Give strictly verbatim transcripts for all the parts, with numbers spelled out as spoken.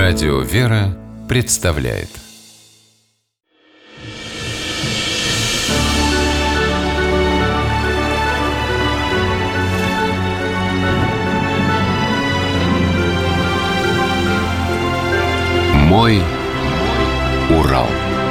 Радио «Вера» представляет «Мой Урал».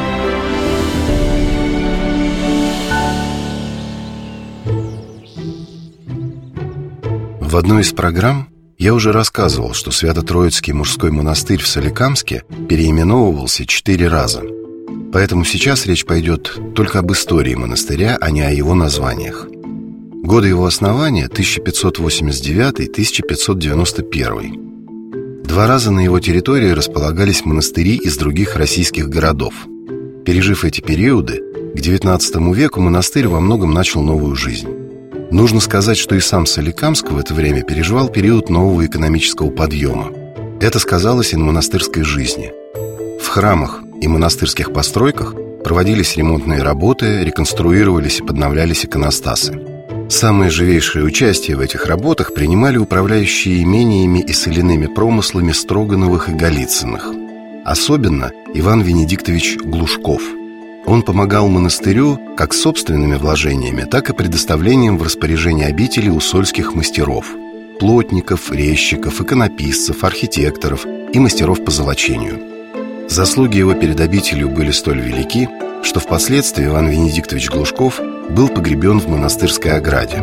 В одной из программ я уже рассказывал, что Свято-Троицкий мужской монастырь в Соликамске переименовывался четыре раза. Поэтому сейчас речь пойдет только об истории монастыря, а не о его названиях. Годы его основания – тысяча пятьсот восемьдесят девятый — тысяча пятьсот девяносто первый. Два раза на его территории располагались монастыри из других российских городов. Пережив эти периоды, к девятнадцатому веку монастырь во многом начал новую жизнь. Нужно сказать, что и сам Соликамск в это время переживал период нового экономического подъема. Это сказалось и на монастырской жизни. В храмах и монастырских постройках проводились ремонтные работы, реконструировались и подновлялись иконостасы. Самое живейшее участие в этих работах принимали управляющие имениями и соляными промыслами Строгановых и Голицыных. Особенно Иван Венедиктович Глушков. Он помогал монастырю как собственными вложениями, так и предоставлением в распоряжение обители усольских мастеров – плотников, резчиков, иконописцев, архитекторов и мастеров по золочению. Заслуги его перед обителью были столь велики, что впоследствии Иван Венедиктович Глушков был погребен в монастырской ограде.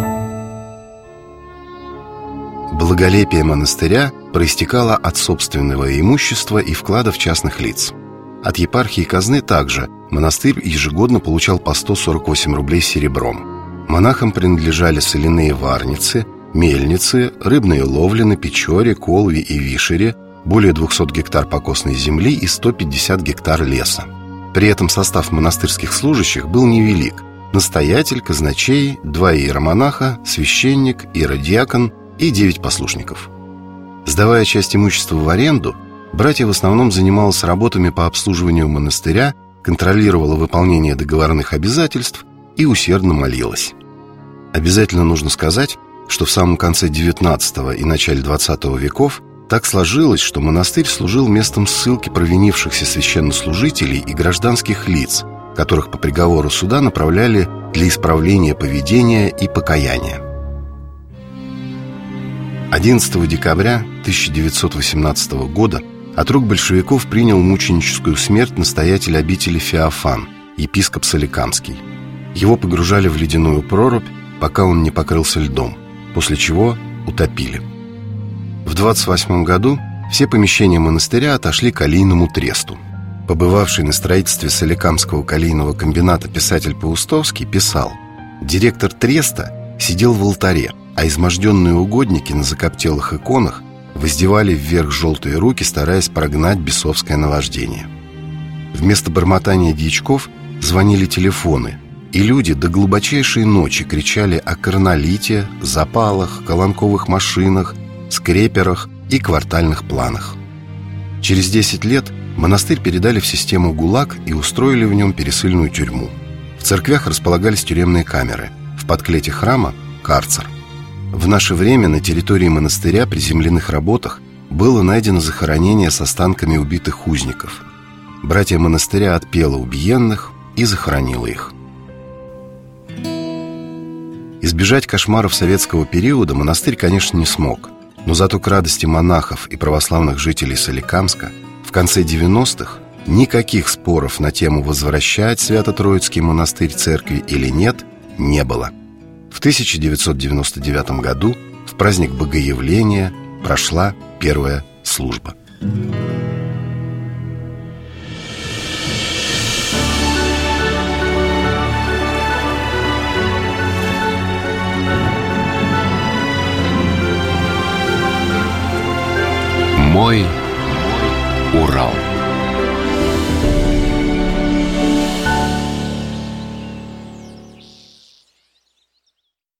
Благолепие монастыря проистекало от собственного имущества и вкладов частных лиц. От епархии казны также монастырь ежегодно получал по сто сорок восемь рублей серебром. Монахам принадлежали соляные варницы, мельницы, рыбные ловли на Печоре, Колве и Вишере, более двухсот гектар покосной земли и сто пятьдесят гектар леса. При этом состав монастырских служащих был невелик: настоятель, казначей, два иеромонаха, священник, иеродиакон и девять послушников. Сдавая часть имущества в аренду, братья в основном занималась работами по обслуживанию монастыря, контролировала выполнение договорных обязательств и усердно молилась. Обязательно нужно сказать, что в самом конце девятнадцатого и начале двадцатого веков так сложилось, что монастырь служил местом ссылки провинившихся священнослужителей и гражданских лиц, которых по приговору суда направляли для исправления поведения и покаяния. одиннадцатого декабря тысяча девятьсот восемнадцатого года от рук большевиков принял мученическую смерть настоятель обители Феофан, епископ Соликамский. Его погружали в ледяную прорубь, пока он не покрылся льдом, после чего утопили. В двадцать восьмом году все помещения монастыря отошли к Алийному тресту. Побывавший на строительстве Соликамского калийного комбината писатель Паустовский писал: «Директор треста сидел в алтаре, а изможденные угодники на закоптелых иконах воздевали вверх желтые руки, стараясь прогнать бесовское наваждение. Вместо бормотания дьячков звонили телефоны, и люди до глубочайшей ночи кричали о корнолите, запалах, колонковых машинах, скреперах и квартальных планах». Через десять лет монастырь передали в систему ГУЛАГ и устроили в нем пересыльную тюрьму. В церквях располагались тюремные камеры, в подклете храма – карцер. В наше время на территории монастыря при земляных работах было найдено захоронение с останками убитых узников. Братья монастыря отпело убиенных и захоронило их. Избежать кошмаров советского периода монастырь, конечно, не смог, но зато к радости монахов и православных жителей Соликамска в конце девяностых никаких споров на тему, возвращать Свято-Троицкий монастырь церкви или нет, не было. В тысяча девятьсот девяносто девятом году в праздник Богоявления прошла первая служба. «Мой Урал».